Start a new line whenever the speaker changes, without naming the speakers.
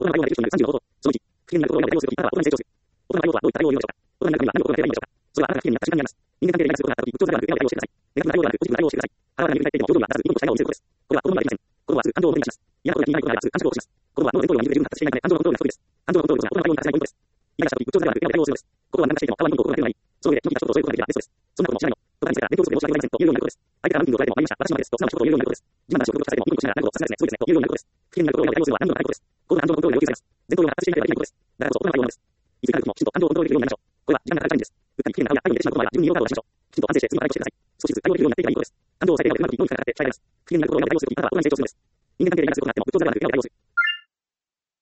大人の対応ができる人にいる35ほど。その1、不機嫌になることを今対応するとき、あなたは大人に成長する。大人の対応とはどういった対応を言うのでしょうか。大人になるためには何を心がければいいのでしょうか。それはあなたが不機嫌になった瞬間にあります。人間関係でイライラすることがあったとき、不調査ではなく、笑顔で対応してください。ネガティブな対応ではなく、ポジティブな対応をしてください。腹が何に振り返っていても表情には出さず、ニコニコした笑顔を見せることです。これは子供ではできません。子供はすぐ感情を表現します。嫌なことが気になることがあります。感情を起こします。子供は脳の前頭葉が十分発達していないため、感情のコントロールが不得意です。感情のコントロールこそが大人の対応に欠かせないポイントです。イライラしたとき、不調査ではなく、笑顔で対応することです。不調ではなく、笑顔で対応するのです。ここは何らかしていても頭に文句を心がける前に、その上で、良き人とそういうことができればベストです。そんなこともしないの。とかにせから、勉強不足で申し訳ございませんと言うようになることです。相手から何分を取られてもわかりました。私のですと素直な一言を言うようになることです。自慢な話を極力させてもニコニコしながら何度もさすがですね、すごいですねと言うようになることです。不機嫌になることを今対応するのは何度もないことです。ここが感情のコントロールを要求されます。前頭葉が発達していなければできないことです。だからこそ大人の対応なのです。いつになる時もきちんと感情をコントロールできるようになりましょう。これは時間がかかるチャレンジです。うっかり不機嫌な顔や態度に出てしまうことがあれば、自分に言おうかをしましょう。きちんと安定して次の対応してください。少しずつ対応できるようになっていけばいいことです。感情を抑えていればうまくいくのにかかって大変です。不機嫌になることを今対応するとき、あなたは大人に成長するのです。